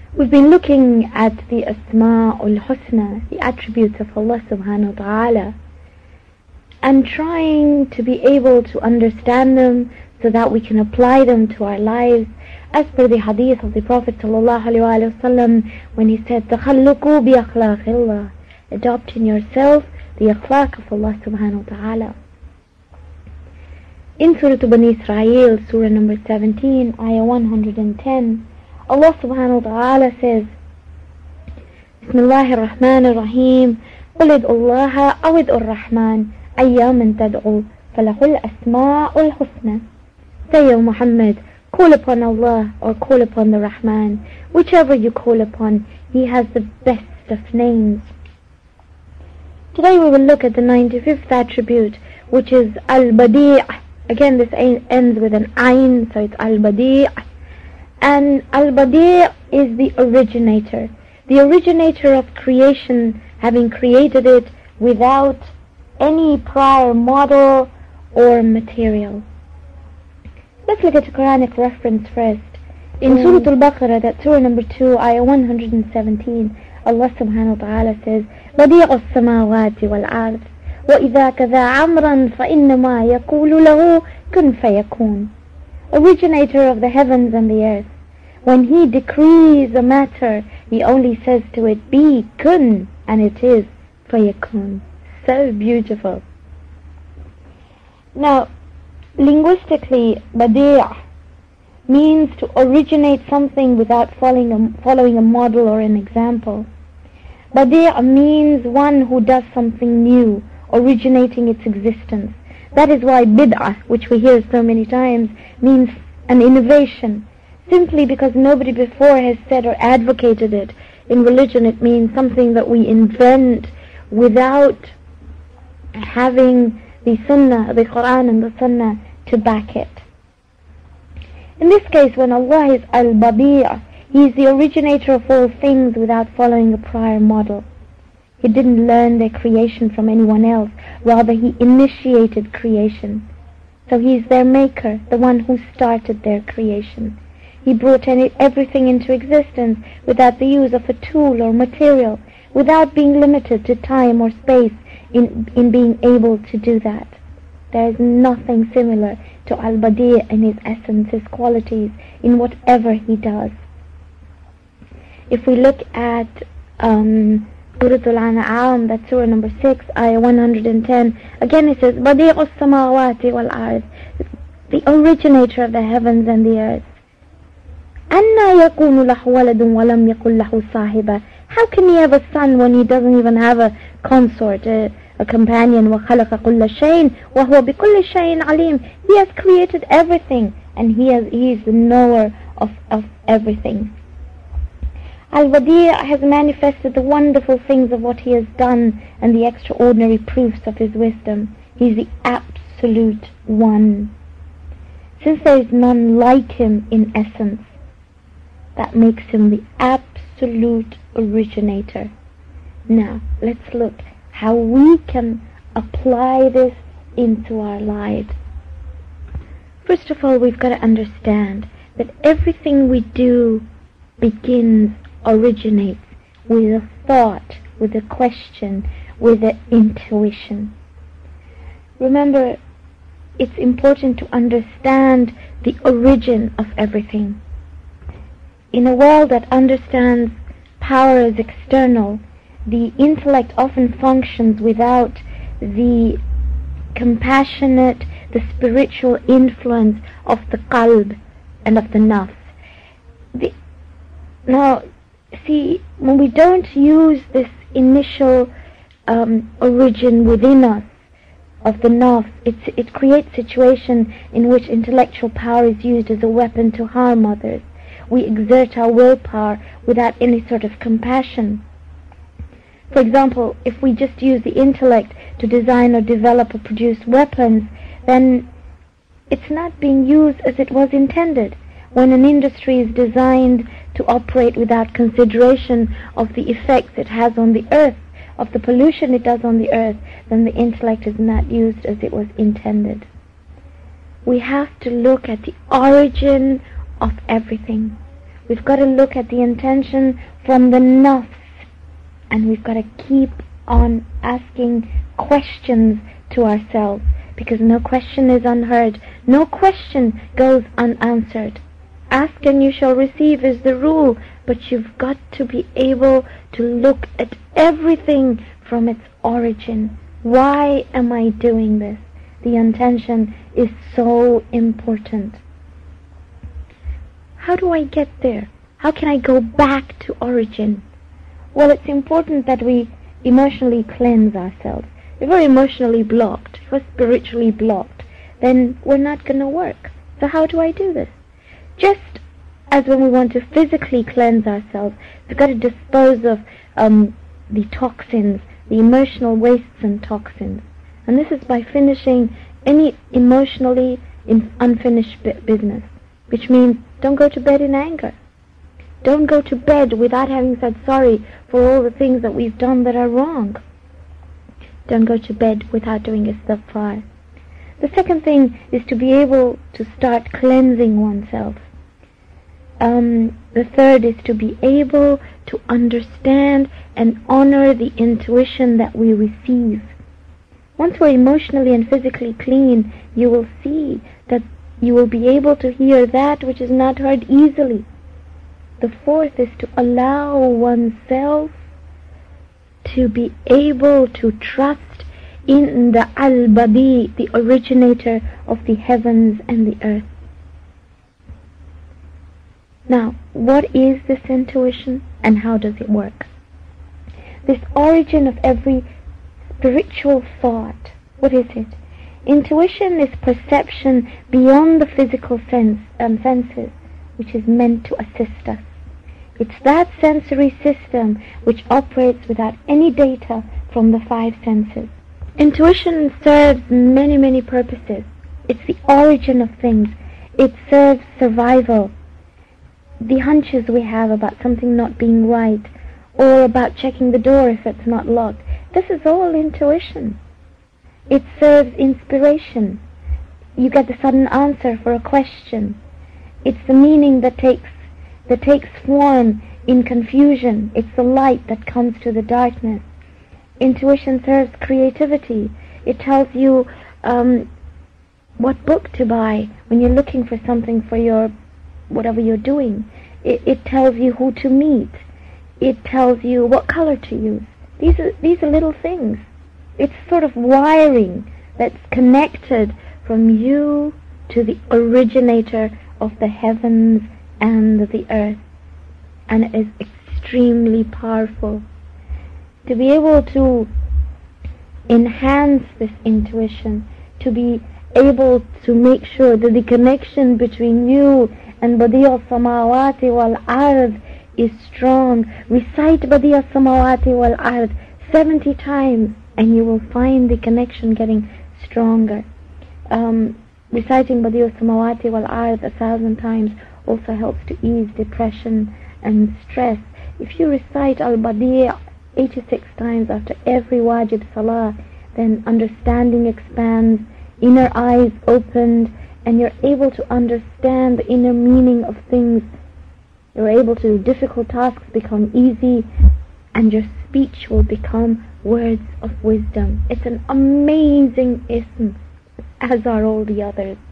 We've been looking at the Asma'ul Husna, the attributes of Allah subhanahu wa ta'ala, and trying to be able to understand them so that we can apply them to our lives, as per the hadith of the Prophet sallallahu alaihi wasallam when he said, "Takhalluqu bi akhlaqillah," adopt in yourself the akhlaq of Allah subhanahu wa ta'ala. In Surah Bani Israel, Surah number 17, Ayah 110, Allah subhanahu wa ta'ala says, Bismillahir Rahmanir Rahim, قُلِ ادْعُوا اللَّهَ أَوْ ادْعُوا الرَّحْمَنَ أَيَّامًا تَدْعُوا فَلَهُ الْأَسْمَاءُ الْحُسْنَى. Say, O Muhammad, call upon Allah or call upon the Rahman. Whichever you call upon, He has the best of names. Today we will look at the 95th attribute, which is Al-Badi'. Again, this ends with an Ain, so it's Al-Badi'. And Al-Badi' is the originator of creation, having created it without any prior model or material. Let's look at a Quranic reference first. In Surah Al-Baqarah, that's Surah number 2, Ayah 117, Allah subhanahu wa ta'ala says, بَدِيعُ السَّمَاوَاتِ وَالْأَرْضِ وَإِذَا كَذَا عَمْرًا فَإِنَّمَا يَقُولُ لَهُ كُنْ فَيَكُونُ. Originator of the heavens and the earth. When He decrees a matter, He only says to it, be, kun, and it is, fayakun. So beautiful. Now, linguistically, badi' means to originate something without following a model or an example. Badi' means one who does something new, originating its existence. That is why bid'ah, which we hear so many times, means an innovation. Simply because nobody before has said or advocated it. In religion it means something that we invent without having the Sunnah, the Quran and the Sunnah to back it. In this case, when Allah is Al-Badi', He is the originator of all things without following a prior model. He didn't learn their creation from anyone else, rather He initiated creation. So He is their maker, the one who started their creation. He brought everything into existence without the use of a tool or material, without being limited to time or space in being able to do that. There is nothing similar to Al-Badi' in His essence, His qualities, in whatever He does. If we look at Surah Al-An'am, that's Surah number 6, Ayah 110, again it says, بَدِيعُ السَّمَاوَاتِ وَالْأَرْضِ, the originator of the heavens and the earth. أَنَّا يَكُونُ لَهُ وَلَدٌ وَلَمْ يَكُنْ لَهُ صَاحِبًا. How can He have a son when He doesn't even have a consort, a companion? وَخَلَقَ كُلَّ شَيْءٍ وَهُوَ بِكُلِّ شَيْءٍ عَلِيمٌ. He has created everything, and He is the knower of everything. Al-Badi' has manifested the wonderful things of what He has done and the extraordinary proofs of His wisdom. He is the absolute one. Since there is none like Him in essence, that makes Him the absolute originator. Now, let's look how we can apply this into our lives. First of all, we've got to understand that everything we do originates with a thought, with a question, with an intuition. Remember, it's important to understand the origin of everything. In a world that understands power as external, the intellect often functions without the compassionate, the spiritual influence of the qalb and of the nafs. Now, see, when we don't use this initial origin within us of the nafs, it creates a situation in which intellectual power is used as a weapon to harm others. We exert our willpower without any sort of compassion. For example, if we just use the intellect to design or develop or produce weapons, then it's not being used as it was intended. When an industry is designed to operate without consideration of the effects it has on the earth, of the pollution it does on the earth, then the intellect is not used as it was intended. We have to look at the origin of everything. We've got to look at the intention from the nafs, and we've got to keep on asking questions to ourselves, because no question is unheard, no question goes unanswered. Ask and you shall receive is the rule, but you've got to be able to look at everything from its origin. Why am I doing this? The intention is so important. How do I get there? How can I go back to origin? Well, it's important that we emotionally cleanse ourselves. If we're emotionally blocked, if we're spiritually blocked, then we're not going to work. So how do I do this? Just as when we want to physically cleanse ourselves, we've got to dispose of the toxins, the emotional wastes and toxins. And this is by finishing any emotionally unfinished business, which means don't go to bed in anger. Don't go to bed without having said sorry for all the things that we've done that are wrong. Don't go to bed without doing istighfar. The second thing is to be able to start cleansing oneself. The third is to be able to understand and honor the intuition that we receive. Once we're emotionally and physically clean, you will see that you will be able to hear that which is not heard easily. The fourth is to allow oneself to be able to trust in the Al-Badi, the originator of the heavens and the earth. Now, what is this intuition and how does it work? This origin of every spiritual thought, what is it? Intuition is perception beyond the physical senses, which is meant to assist us. It's that sensory system which operates without any data from the five senses. Intuition serves many, many purposes. It's the origin of things. It serves survival. The hunches we have about something not being right, or about checking the door if it's not locked, this is all intuition. It serves inspiration. You get the sudden answer for a question. It's the meaning that takes form in confusion. It's the light that comes to the darkness. Intuition serves creativity. It tells you what book to buy when you're looking for something for your whatever you're doing. It tells you who to meet. It tells you what color to use. These are little things. It's sort of wiring that's connected from you to the originator of the heavens and the earth, and it is extremely powerful. To be able to enhance this intuition, to be able to make sure that the connection between you and Badi' al-Samawati wal-Ard is strong. Recite Badi' al-Samawati wal-Ard 70 times and you will find the connection getting stronger. Reciting Badi' al-Samawati wal-Ard 1,000 times also helps to ease depression and stress. If you recite Al-Badi' 86 times after every wajib salah, then understanding expands, inner eyes opened, and you're able to understand the inner meaning of things. You're able to do difficult tasks become easy, and your speech will become words of wisdom. It's an amazing ism, as are all the others.